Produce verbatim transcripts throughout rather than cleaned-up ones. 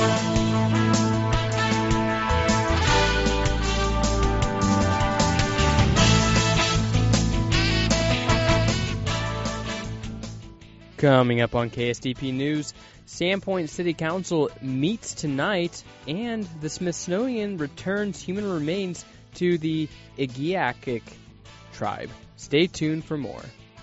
Coming up on K S D P News, Sandpoint City Council meets tonight, and the Smithsonian returns human remains to the Igiakik tribe. Stay tuned for more.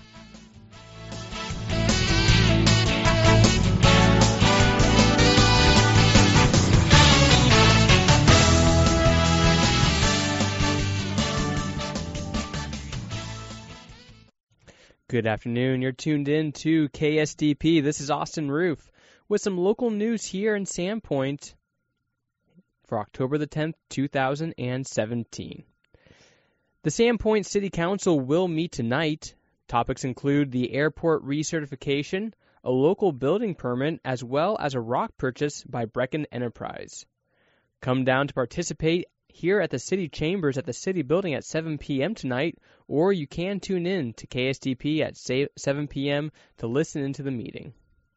Good afternoon. You're tuned in to K S D P. This is Austin Roof with some local news here in Sandpoint for October the tenth, two thousand seventeen. The Sandpoint City Council will meet tonight. Topics include the airport recertification, a local building permit, as well as a rock purchase by Brecken Enterprise. Come down to participate here at the City Chambers at the City Building at seven p.m. tonight, or you can tune in to K S D P at seven p.m. to listen into the meeting.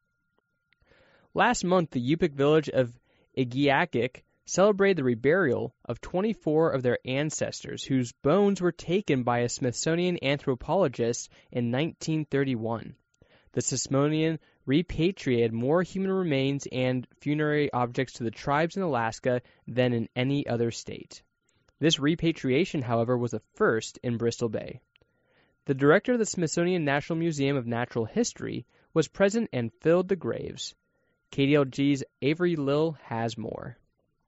Last month, the Yupik village of Igiakik celebrated the reburial of twenty-four of their ancestors whose bones were taken by a Smithsonian anthropologist in nineteen thirty-one. The Smithsonian repatriated more human remains and funerary objects to the tribes in Alaska than in any other state. This repatriation, however, was a first in Bristol Bay. The director of the Smithsonian National Museum of Natural History was present and filled the graves. K D L G's Avery Lill has more.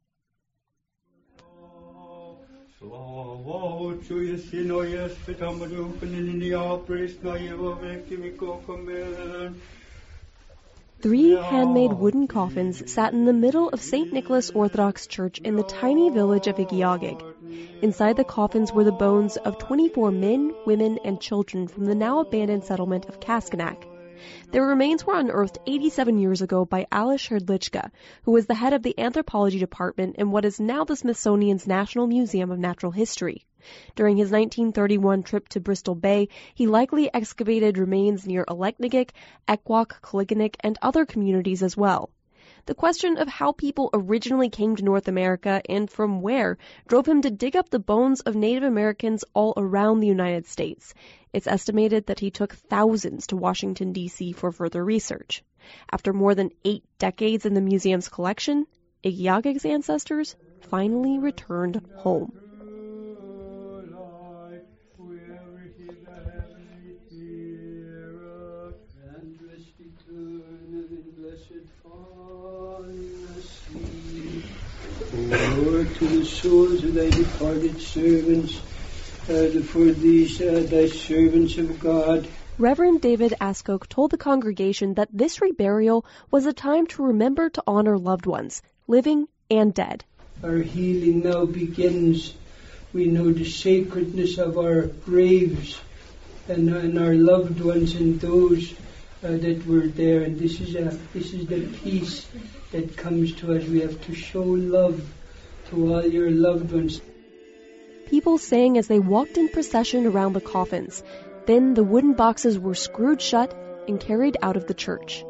Three handmade wooden coffins sat in the middle of Saint Nicholas Orthodox Church in the tiny village of Igiakik. Inside the coffins were the bones of twenty-four men, women, and children from the now abandoned settlement of Kaskanak. Their remains were unearthed eighty-seven years ago by Alish Hrdlichka, who was the head of the anthropology department in what is now the Smithsonian's National Museum of Natural History. During his nineteen thirty-one trip to Bristol Bay, he likely excavated remains near Aleknagik, Ekwok, Kaliganik, and other communities as well. The question of how people originally came to North America and from where drove him to dig up the bones of Native Americans all around the United States. It's estimated that he took thousands to Washington, D C for further research. After more than eight decades in the museum's collection, Igiakik's ancestors finally returned home. Lord, to the souls of thy departed servants, uh, for these uh, thy servants of God. Reverend David Askok told the congregation that this reburial was a time to remember to honor loved ones, living and dead. Our healing now begins. We know the sacredness of our graves and, and our loved ones and those uh, that were there. And this is a this is the peace that comes to us. We have to show love to all your loved ones. People sang as they walked in procession around the coffins. Then the wooden boxes were screwed shut and carried out of the church.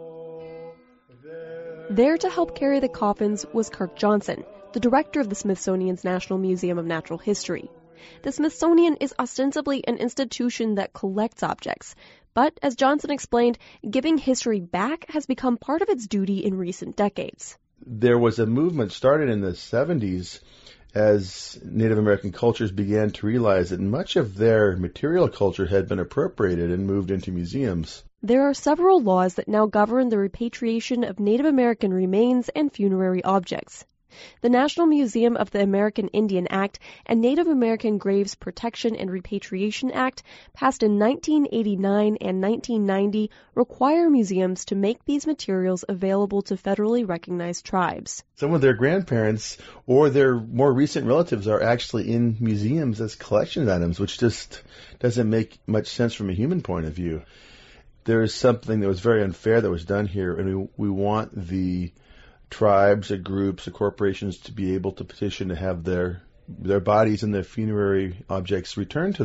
There to help carry the coffins was Kirk Johnson, the director of the Smithsonian's National Museum of Natural History. The Smithsonian is ostensibly an institution that collects objects, but as Johnson explained, giving history back has become part of its duty in recent decades. There was a movement started in the seventies as Native American cultures began to realize that much of their material culture had been appropriated and moved into museums. There are several laws that now govern the repatriation of Native American remains and funerary objects. The National Museum of the American Indian Act and Native American Graves Protection and Repatriation Act, passed in nineteen eighty-nine and nineteen ninety, require museums to make these materials available to federally recognized tribes. Some of their grandparents or their more recent relatives are actually in museums as collection items, which just doesn't make much sense from a human point of view. There is something that was very unfair that was done here, and we, we want the tribes, or groups, or corporations to be able to petition to have their their bodies and their funerary objects returned to them.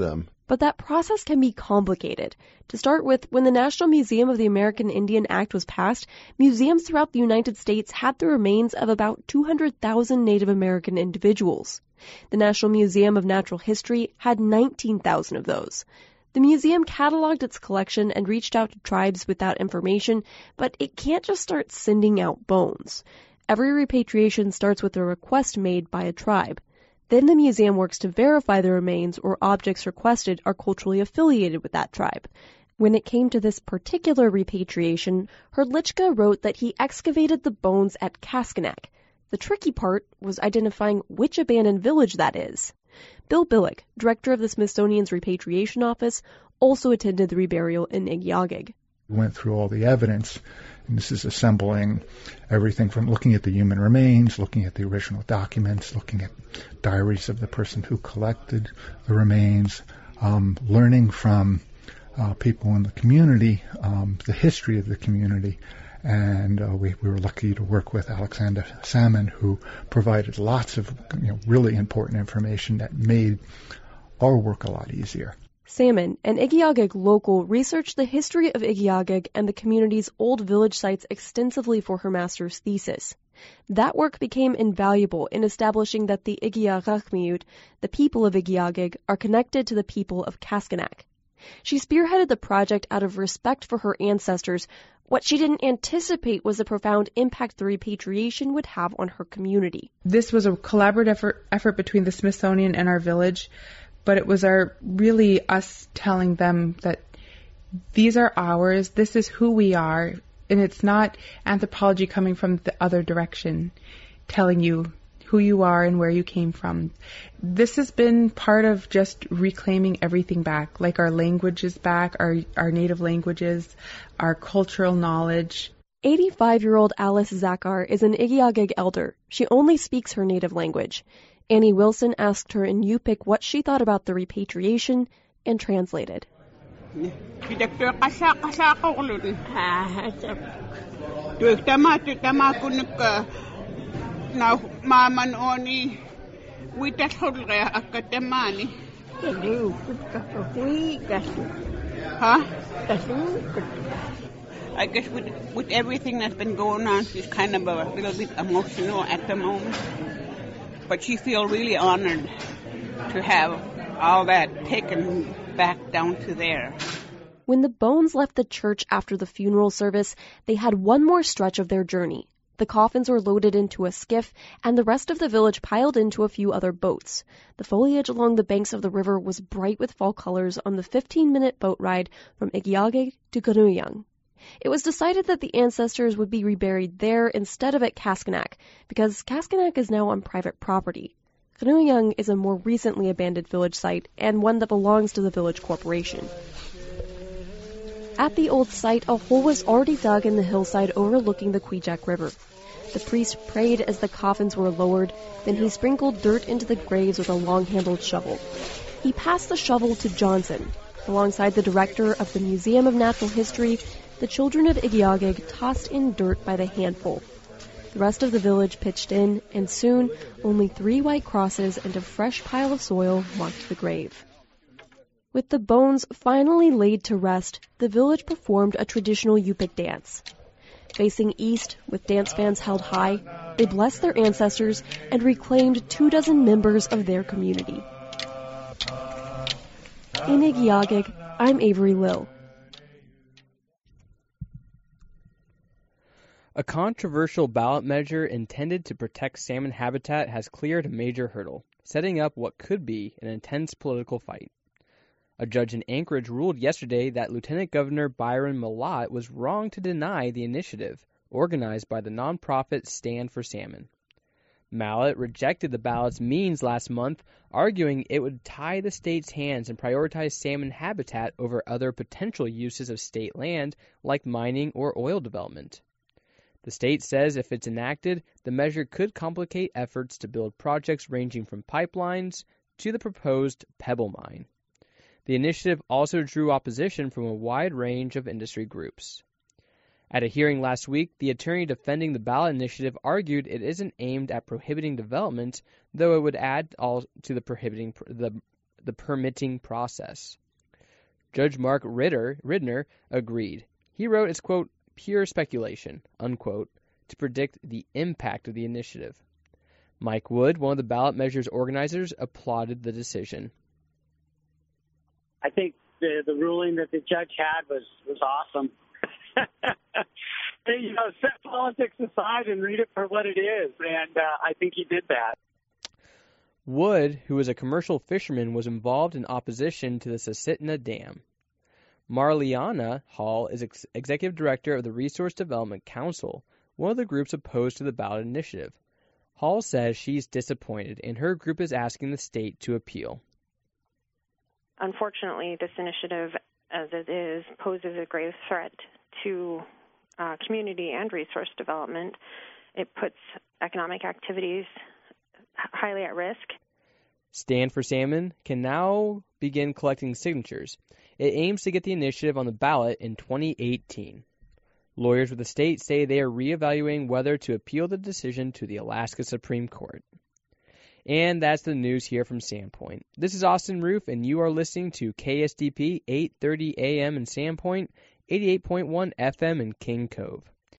But that process can be complicated. To start with, when the National Museum of the American Indian Act was passed, museums throughout the United States had the remains of about two hundred thousand Native American individuals. The National Museum of Natural History had nineteen thousand of those. The museum cataloged its collection and reached out to tribes with that information, but it can't just start sending out bones. Every repatriation starts with a request made by a tribe. Then the museum works to verify the remains or objects requested are culturally affiliated with that tribe. When it came to this particular repatriation, Hrdlicka wrote that he excavated the bones at Kaskanak. The tricky part was identifying which abandoned village that is. Bill Billick, director of the Smithsonian's Repatriation Office, also attended the reburial in Igiugig. We went through all the evidence, and this is assembling everything from looking at the human remains, looking at the original documents, looking at diaries of the person who collected the remains, um, learning from uh, people in the community, um, the history of the community. And uh, we, we were lucky to work with Alexander Salmon, who provided lots of you know, really important information that made our work a lot easier. Salmon, an Igiugig local, researched the history of Igiugig and the community's old village sites extensively for her master's thesis. That work became invaluable in establishing that the Igiugigmiut, the people of Igiugig, are connected to the people of Kaskanak. She spearheaded the project out of respect for her ancestors. What she didn't anticipate was the profound impact the repatriation would have on her community. This was a collaborative effort, effort between the Smithsonian and our village, but it was our really us telling them that these are ours, this is who we are, and it's not anthropology coming from the other direction, telling you who you are and where you came from. This has been part of just reclaiming everything back, like our languages back, our, our native languages, our cultural knowledge. eighty-five-year-old Alice Zakar is an Igiugig elder. She only speaks her native language. Annie Wilson asked her in Yupik what she thought about the repatriation and translated. Huh? I guess with, with everything that's been going on, she's kind of a little bit emotional at the moment. But she feels really honored to have all that taken back down to there. When the bones left the church after the funeral service, they had one more stretch of their journey. The coffins were loaded into a skiff, and the rest of the village piled into a few other boats. The foliage along the banks of the river was bright with fall colors on the fifteen-minute boat ride from Igiugig to Kanuyung. It was decided that the ancestors would be reburied there instead of at Kaskanak, because Kaskanak is now on private property. Kanuyung is a more recently abandoned village site and one that belongs to the village corporation. At the old site, a hole was already dug in the hillside overlooking the Kwijak River. The priest prayed as the coffins were lowered, then he sprinkled dirt into the graves with a long-handled shovel. He passed the shovel to Johnson. Alongside the director of the Museum of Natural History, the children of Igiugig tossed in dirt by the handful. The rest of the village pitched in, and soon only three white crosses and a fresh pile of soil marked the grave. With the bones finally laid to rest, the village performed a traditional Yupik dance. Facing east, with dance fans held high, they blessed their ancestors and reclaimed two dozen members of their community. In Igiugig, I'm Avery Lill. A controversial ballot measure intended to protect salmon habitat has cleared a major hurdle, setting up what could be an intense political fight. A judge in Anchorage ruled yesterday that Lieutenant Governor Byron Mallott was wrong to deny the initiative, organized by the nonprofit Stand for Salmon. Mallott rejected the ballot's means last month, arguing it would tie the state's hands and prioritize salmon habitat over other potential uses of state land, like mining or oil development. The state says if it's enacted, the measure could complicate efforts to build projects ranging from pipelines to the proposed Pebble Mine. The initiative also drew opposition from a wide range of industry groups. At a hearing last week, the attorney defending the ballot initiative argued it isn't aimed at prohibiting development, though it would add all to the prohibiting the the permitting process. Judge Mark Ritter, Ridner agreed. He wrote it's, quote, pure speculation, unquote, to predict the impact of the initiative. Mike Wood, one of the ballot measures organizers, applauded the decision. I think the the ruling that the judge had was, was awesome. You know, set politics aside and read it for what it is, and uh, I think he did that. Wood, who was a commercial fisherman, was involved in opposition to the Susitna Dam. Marliana Hall is ex- executive director of the Resource Development Council, one of the groups opposed to the ballot initiative. Hall says she's disappointed, and her group is asking the state to appeal. Unfortunately, this initiative, as it is, poses a grave threat to uh, community and resource development. It puts economic activities highly at risk. Stand for Salmon can now begin collecting signatures. It aims to get the initiative on the ballot in twenty eighteen. Lawyers with the state say they are reevaluating whether to appeal the decision to the Alaska Supreme Court. And that's the news here from Sandpoint. This is Austin Roof, and you are listening to K S D P eight thirty A M in Sandpoint, eighty-eight point one F M in King Cove.